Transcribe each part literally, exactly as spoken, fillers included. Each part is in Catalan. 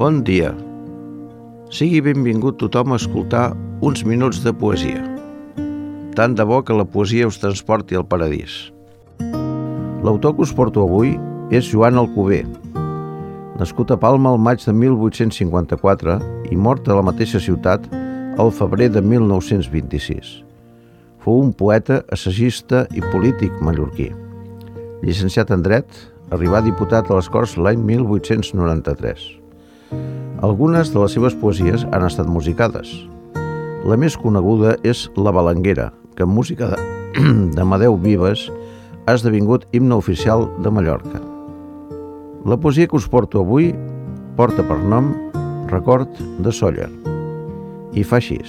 Bon dia. Sigui benvingut tothom a escoltar uns minuts de poesia. Tant de bo que la poesia us transporti al paradís. L'autor que us porto avui és Joan Alcover, nascut a Palma el maig de mil vuit-cents cinquanta-quatre i mort a la mateixa ciutat el febrer de mil nou-cents vint-i-sis. Fou un poeta, assagista i polític mallorquí. Llicenciat en Dret, arribà diputat a les Corts l'any mil vuit-cents noranta-tres. Algunes de les seves poesies han estat musicades. La més coneguda és La Balanguera, que en música d'Amadeu Vives ha esdevingut himne oficial de Mallorca. La poesia que us porto avui porta per nom Record de Sóller i fa així.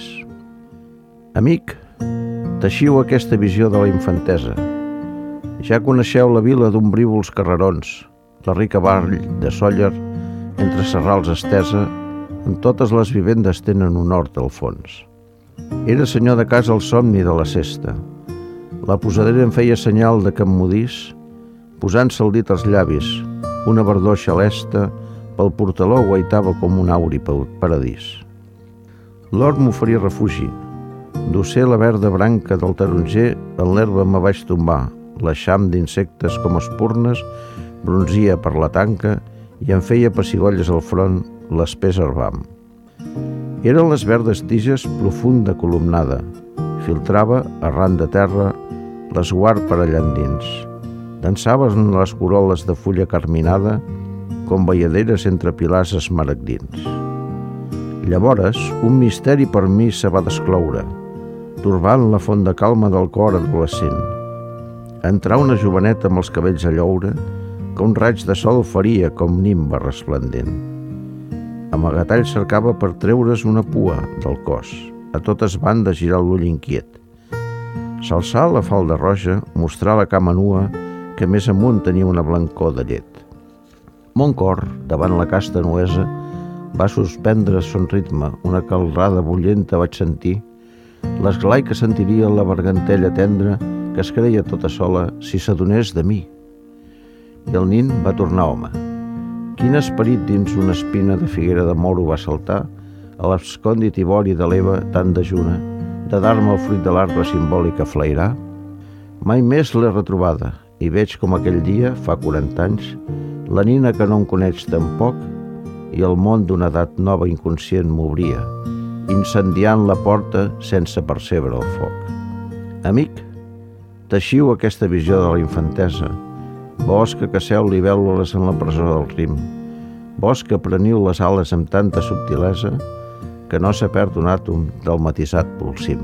Amic, teixiu aquesta visió de la infantesa. Ja coneixeu la vila d'ombrívols carrerons, la rica vall de Sóller, entre serrals estesa, on totes les vivendes tenen un hort al fons. Era senyor de casa el somni de la cesta. La posadera em feia senyal de que em mudís, posant-se el dit als llavis, una verdor xalesta pel portaló guaitava com un auri pel paradís. L'hort m'oferia refugi. D'océ la verda branca del taronger, en l'herba me vaig tombar. L'eixam d'insectes com espurnes bronzia per la tanca i em feia pessigolles al front l'espès herbam. Eren les verdes tiges profunda columnada. Filtrava, arran de terra, l'esguard per allà endins. Dansaven les coroles de fulla carminada com balladeres entre pilars esmaragdins. Llavors, un misteri per mi se va descloure, torbant la fonda calma del cor adolescent. Entrà una joveneta amb els cabells a lloure que un raig de sol faria com nimbe resplendent. Amagatall cercava per treure's una pua del cos, a totes bandes girar l'ull inquiet. S'alçà la falda roja, mostrar la cama nua que més amunt tenia una blancor de llet. Mon cor, davant la casta nuesa, va suspendre son ritme, una calrada bullenta vaig sentir, l'esglai que sentiria la bergantella tendra que es creia tota sola si s'adonés de mi. I el nin va tornar home. Quin esperit dins una espina de figuera de moro va saltar a l'abscòndit ivori de l'Eva tan dejuna, de dar-me el fruit de l'arbre simbòlic a flairar? Mai més l'he retrobada i veig com aquell dia, fa quaranta anys, la nina que no em coneix tampoc i el món d'una edat nova inconscient m'obria, incendiant la porta sense percebre el foc. Amic, teixiu aquesta visió de la infantesa, vós que caceu libèl·lules en la presó del rim, vós que preniu les ales amb tanta subtilesa que no s'ha perd un àtom del matisat polsim.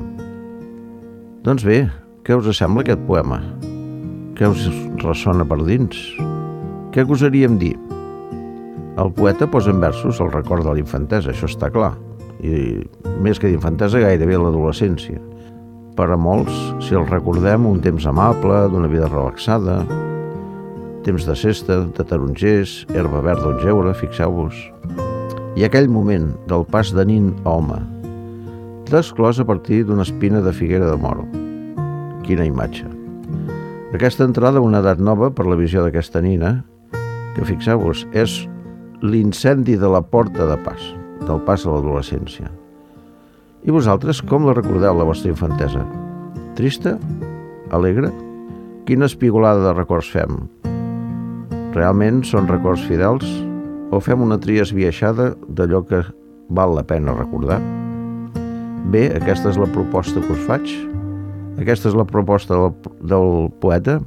Doncs bé, què us sembla aquest poema? Què us ressona per dins? Què gosaríem dir? El poeta posa en versos el record de la infantesa, això està clar, i més que d'infantesa gairebé l'adolescència. Per a molts, si el recordem, un temps amable, d'una vida relaxada, temps de cesta, de tarongers, herba verda on jeure, fixeu-vos. I aquell moment del pas de nin a home, desclòs a partir d'una espina de figuera de moro. Quina imatge! Aquesta entrada a una edat nova per la visió d'aquesta nina, que fixeu-vos, és l'incendi de la porta de pas, del pas a l'adolescència. I vosaltres, com la recordeu, la vostra infantesa? Trista? Alegre? Quina espigolada de records fem? Realment són records fidels? O fem una tria esbiaixada d'allò que val la pena recordar? Bé, aquesta és la proposta que us faig. Aquesta és la proposta del, del poeta,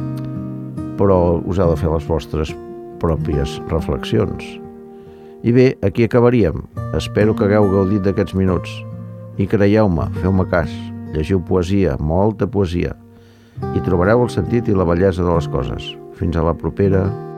però us heu de fer les vostres pròpies reflexions. I bé, aquí acabaríem. Espero que hagueu gaudit d'aquests minuts. I creieu-me, feu-me cas, llegiu poesia, molta poesia, i trobareu el sentit i la bellesa de les coses. Fins a la propera.